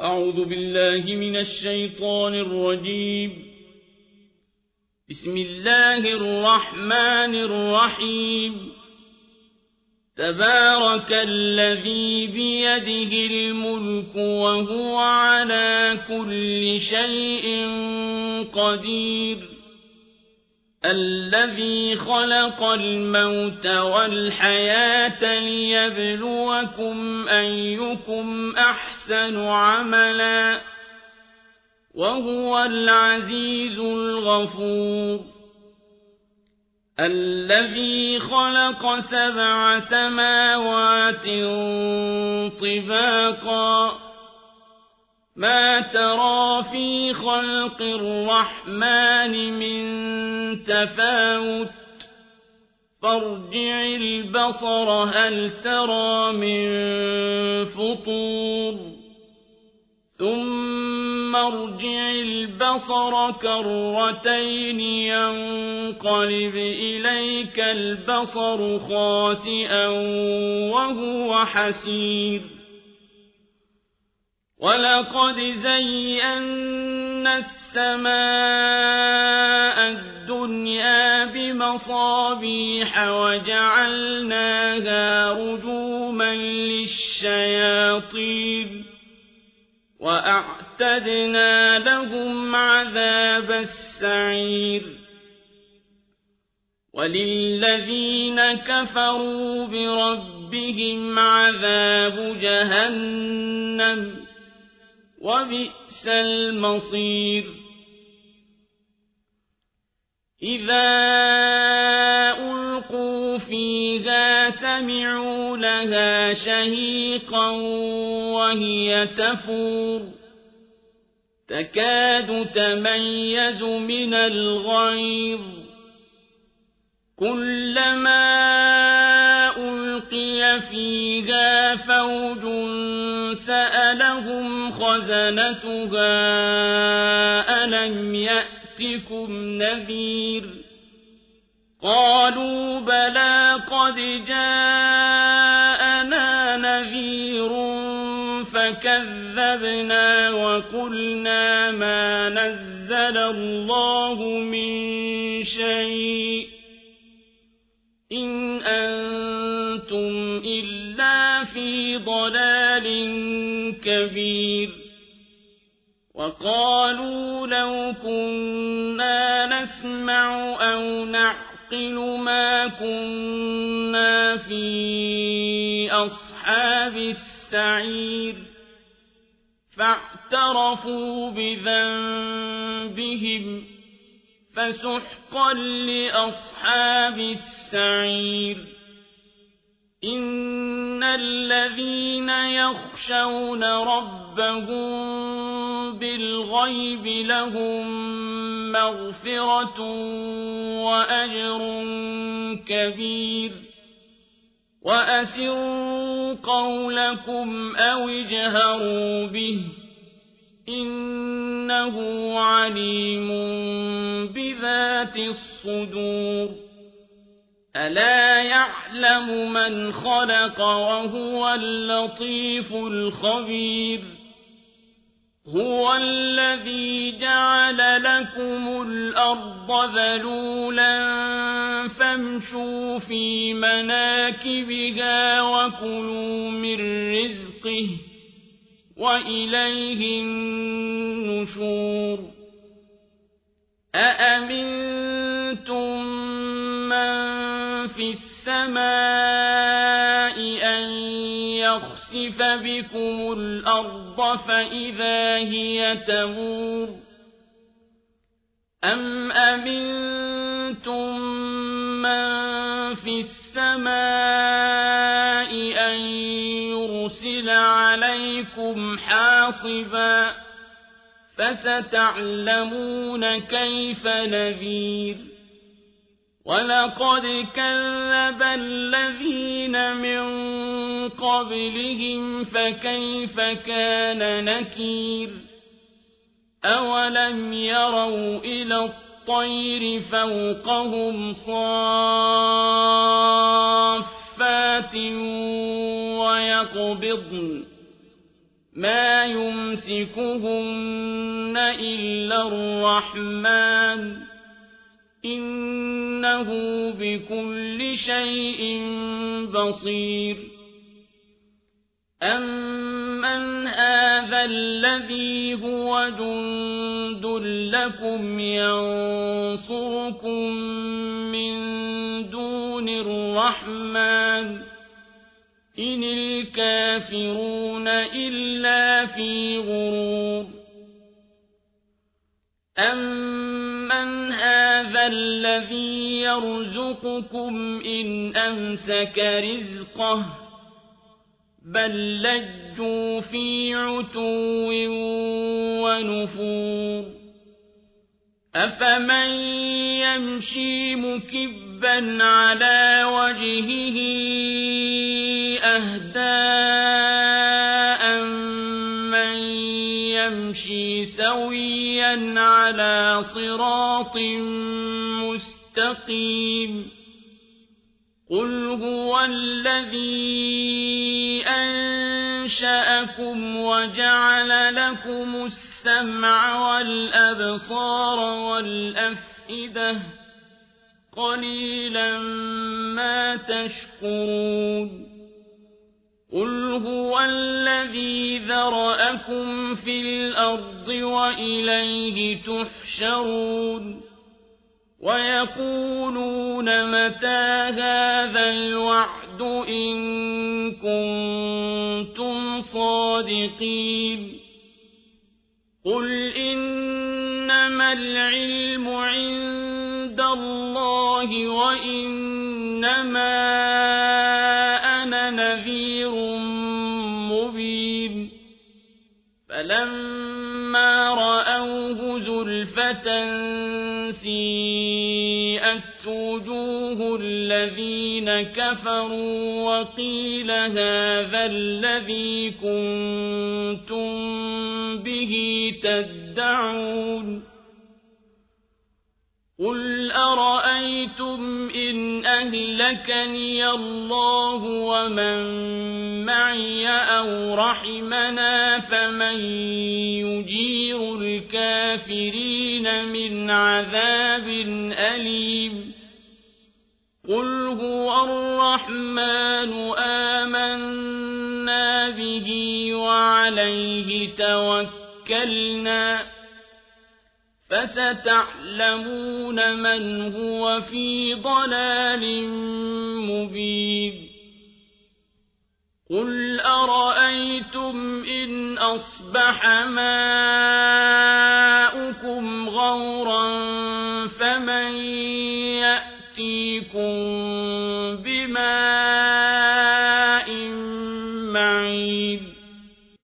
أعوذ بالله من الشيطان الرجيم. بسم الله الرحمن الرحيم. تبارك الذي بيده الملك وهو على كل شيء قدير. الذي خلق الموت والحياة ليبلوكم أيكم أحسن عملا وهو العزيز الغفور. الذي خلق 7 سماوات طباقا ما ترى في خلق الرحمن من تفاوت فارجع البصر هل ترى من فطور ثم ارجع البصر كرتين ينقلب إليك البصر خاسئا وهو حسير. ولقد زينا السماء الدنيا بمصابيح وجعلناها رجوما للشياطين وأعتدنا لهم عذاب السعير. وللذين كفروا بربهم عذاب جهنم وبئس المصير. إذا ألقوا فيها سمعوا لها شهيقا وهي تفور تكاد تميز من الغيظ كلما ألقي فيها فوج سألهم خزنتها ألم يأتكم نذير قالوا بلى قد جاءنا نذير فكذبنا وقلنا ما نزل الله من شيء إن أنتم إلا في ضلال كبير. وقالوا لو كنا نسمع أو نعقل ما كنا في أصحاب السعير فاعترفوا بذنبهم فسحقا لأصحاب السعير. إن الذين يخشون ربهم بالغيب لهم مغفرة وأجر كبير. وأسروا قولكم أو اجهروا به إنه عليم بذات الصدور. ألا يعلم من خلق وهو اللطيف الخبير. هو الذي جعل لكم الأرض ذلولا فامشوا في مناكبها وكلوا من رزقه وإليه النشور. أأمنتم من في السماء أن يخسف بكم الأرض فإذا هي تمور أم أمنتم من في السماء أن يرسل عليكم حاصبا فستعلمون كيف نذير. ولقد كذب الذين من قبلهم فكيف كان نكير. أولم يروا إلى الطير فوقهم صافات ويقبضن ما يمسكهن إلا الرحمن إنه بكل شيء بصير أمن هذا الذي هو جند لكم ينصركم من دون الرحمن إن الكافرون إلا في غرور أمن هذا الذي يرزقكم إن أمسك رزقه بل لجوا في عتو ونفور أفمن يمشي مكبا على وجهه أهدى من يمشي سويا على صراط مستقيم قل هو الذي أنشأكم وجعل لكم السمع والأبصار والأفئدة قليلا ما تشكرون قل هو الذي ذرأكم في الأرض وإليه تحشرون ويقولون متى هذا الوعد إن كنتم صادقين قل إنما العلم عند الله وإنما أنا نذير مبين فلما رأوه زلفة سيئت وجوه الذين كفروا وقيل هذا الذي كنتم به تدعون قل أرأيتم إن أهلكني الله ومن معي أو رحمنا فمن يجير الكافرين من عذاب أليم قل هو الرحمن آمنا به وعليه توكلنا فستعلمون من هو في ضلال مبين قل أرأيتم إن أصبح ماؤكم غورا فمن